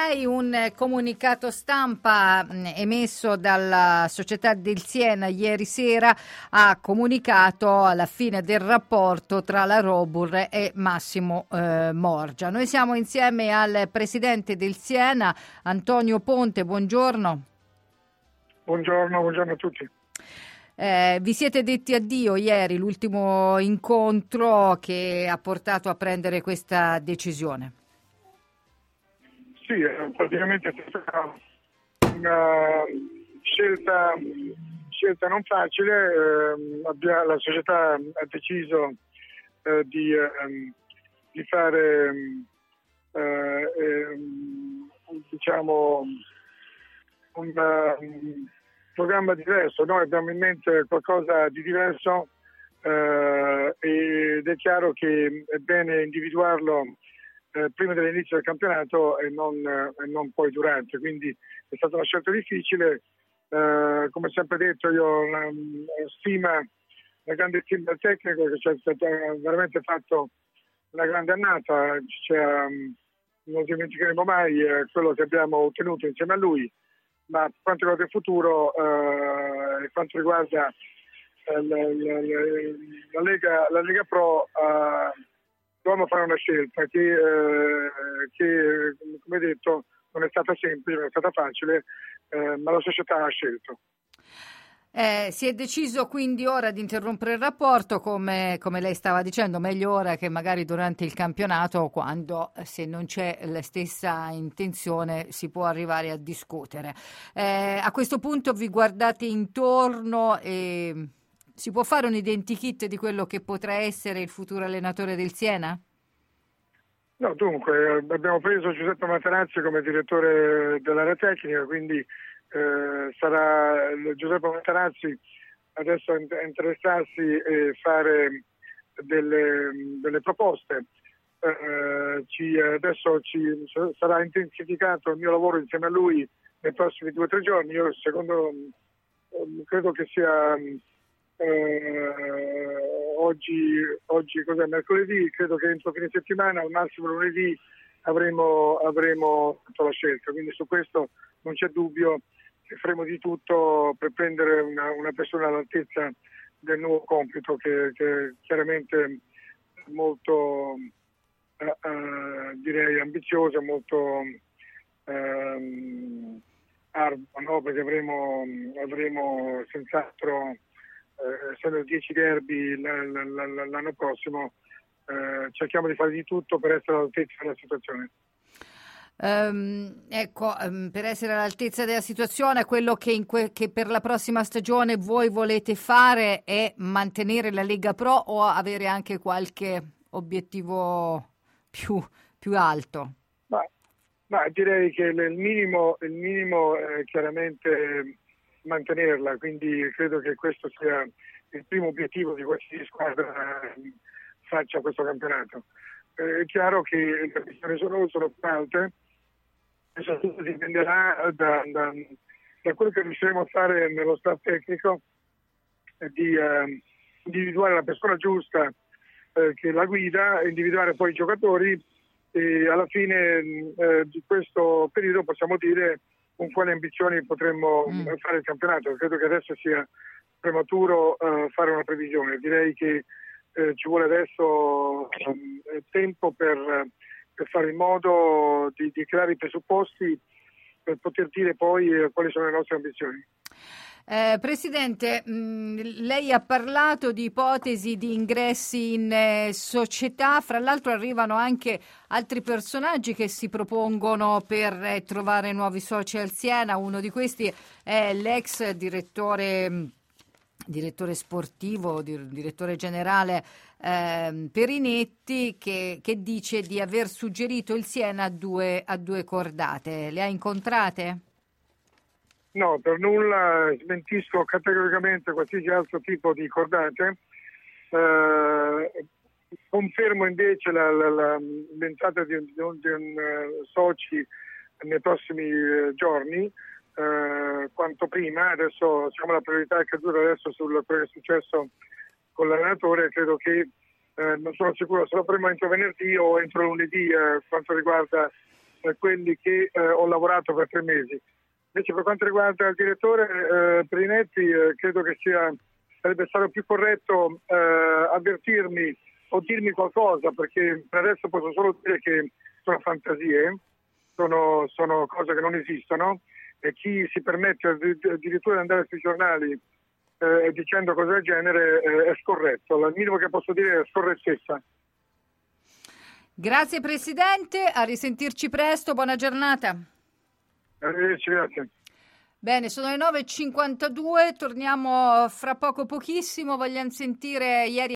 lei un comunicato stampa emesso dalla società del Siena ieri sera ha comunicato la fine del rapporto tra la Robur e Massimo Morgia. Noi siamo insieme al presidente del Siena, Antonio Ponte. Buongiorno. Buongiorno a tutti. Vi siete detti addio ieri, l'ultimo incontro che ha portato a prendere questa decisione. Sì, praticamente è stata una scelta non facile. La società ha deciso di fare un programma diverso. Noi abbiamo in mente qualcosa di diverso ed è chiaro che è bene individuarlo prima dell'inizio del campionato e non poi durante, quindi è stata una scelta difficile. Come sempre detto, io ho una grande stima del tecnico, che ci ha veramente fatto una grande annata. Non dimenticheremo mai quello che abbiamo ottenuto insieme a lui, ma per quanto riguarda il futuro e quanto riguarda la Lega Pro, dobbiamo fare una scelta che, come detto, non è stata semplice, non è stata facile, ma la società ha scelto. Si è deciso quindi ora di interrompere il rapporto, come lei stava dicendo, meglio ora che magari durante il campionato, quando se non c'è la stessa intenzione si può arrivare a discutere. A questo punto vi guardate intorno e si può fare un identikit di quello che potrà essere il futuro allenatore del Siena? No, dunque, abbiamo preso Giuseppe Materazzi come direttore dell'area tecnica, quindi sarà Giuseppe Materazzi adesso a interessarsi e fare delle proposte. Adesso sarà intensificato il mio lavoro insieme a lui nei prossimi 2 o 3 giorni. Io credo che sia oggi cos'è, mercoledì, credo che entro fine settimana, al massimo lunedì avremo fatto la scelta, quindi su questo non c'è dubbio che faremo di tutto per prendere una persona all'altezza del nuovo compito, che chiaramente è molto direi ambizioso, molto arduo, no? Perché avremo senz'altro, essendo 10 derby l'anno prossimo, cerchiamo di fare di tutto per essere all'altezza della situazione. Per essere all'altezza della situazione, quello che per la prossima stagione voi volete fare è mantenere la Lega Pro o avere anche qualche obiettivo più alto? Ma direi che il minimo è chiaramente mantenerla, quindi credo che questo sia il primo obiettivo di qualsiasi squadra faccia questo campionato. È chiaro che le ambizioni sono più alte e soprattutto dipenderà da quello che riusciremo a fare nello staff tecnico, di individuare la persona giusta che la guida, individuare poi i giocatori e alla fine di questo periodo possiamo dire con quali ambizioni potremmo fare il campionato. Credo che adesso sia prematuro fare una previsione. Direi che ci vuole adesso tempo per fare in modo di creare i presupposti per poter dire poi quali sono le nostre ambizioni. Presidente, lei ha parlato di ipotesi di ingressi in società, fra l'altro arrivano anche altri personaggi che si propongono per trovare nuovi soci al Siena. Uno di questi è l'ex direttore sportivo, direttore generale Perinetti, che dice di aver suggerito il Siena a due cordate. Le ha incontrate? No, per nulla, smentisco categoricamente qualsiasi altro tipo di cordate. Confermo invece l'entrata di un soci nei prossimi giorni, quanto prima. Adesso la priorità è caduta adesso su quello che è successo con l'allenatore. Credo che non sono sicuro se lo faremo entro venerdì o entro lunedì quanto riguarda quelli che ho lavorato per 3 mesi. Invece per quanto riguarda il direttore Perinetti, credo che sarebbe stato più corretto avvertirmi o dirmi qualcosa, perché per adesso posso solo dire che sono fantasie, sono cose che non esistono, e chi si permette addirittura di andare sui giornali dicendo cose del genere è scorretto. Il minimo che posso dire è scorrettezza. Grazie Presidente, a risentirci presto, buona giornata. Arrivederci, grazie. Bene, sono le 9:52, torniamo fra pochissimo, vogliamo sentire ieri